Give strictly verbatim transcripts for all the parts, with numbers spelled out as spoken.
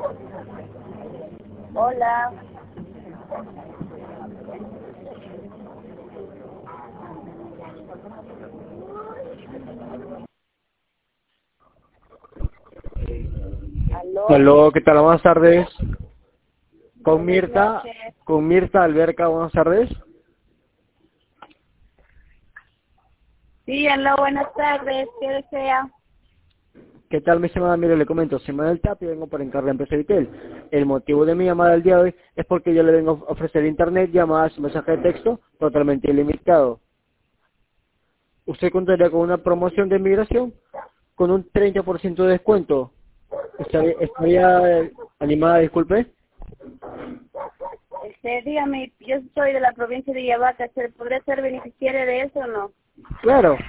Hola. Aló. Aló, ¿qué tal? Buenas tardes. Con Buenas Mirta, noches. con Mirta Alberca, buenas tardes. Sí, aló, buenas tardes. ¿Qué desea? ¿Qué tal, mi estimada? Mire, le comento, soy Manuel Tapia, vengo para encargar la empresa Vitel. El motivo de mi llamada el día de hoy es porque yo le vengo a ofrecer internet, llamadas, mensaje de texto totalmente ilimitado. Usted contaría con una promoción de migración con un treinta por ciento de descuento. ¿Estaría, estaría eh, animada, disculpe? Este, dígame, yo soy de la provincia de Yavaca. ¿Se podría ser beneficiaria de eso o no? Claro,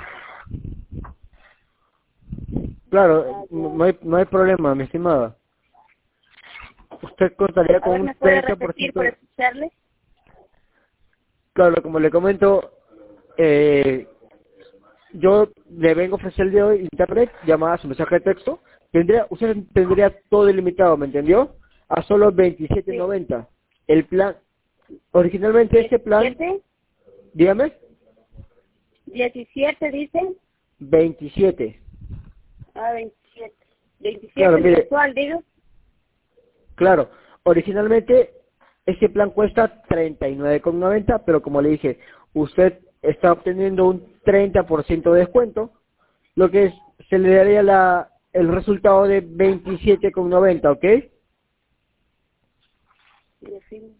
claro, Ah, no ya. no hay, no hay problema, mi estimada. Usted contaría A con ver, un ¿me puede treinta por repetir ciento. por escucharle? Claro, como le comento, eh, yo le vengo a ofrecer el día de hoy internet, llamadas, mensaje de texto. Tendría, usted tendría todo ilimitado, ¿me entendió? A solo veintisiete Sí. noventa. El plan, originalmente este plan, ¿diecisiete? dígame, ¿diecisiete dicen? veintisiete. Ah, veintisiete. Claro, veintisiete mire, mensual, digo. claro, originalmente este plan cuesta treinta y nueve con noventa, pero como le dije, usted está obteniendo un treinta por ciento de descuento, lo que es, se le daría la, el resultado de veintisiete con noventa, ¿ok? Sí, sí.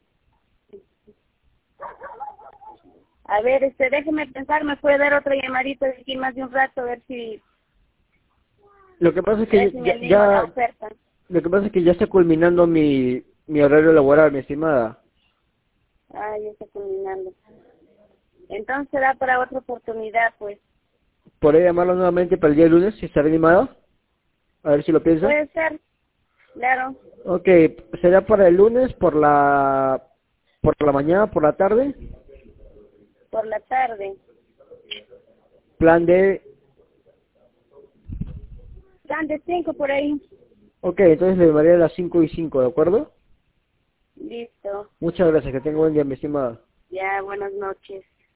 A ver, este, déjeme pensar, ¿me puede dar otra llamadita de aquí más de un rato? A ver si, Lo que pasa es a ver que si me ya, animo a la ya oferta. lo que pasa es que ya está culminando mi, mi horario laboral, mi estimada. Ah, ya está culminando. Entonces será para otra oportunidad, pues. ¿Podría llamarlo nuevamente para el día lunes si está animada? A ver si lo piensa. Puede ser, claro, Ok, será para el lunes por la por la mañana, por la tarde. por la tarde. Plan de... Plan de cinco por ahí. Ok, entonces le llamaría a las cinco y cinco, ¿de acuerdo? Listo. Muchas gracias, que tenga buen día, mi estimada. Ya, buenas noches.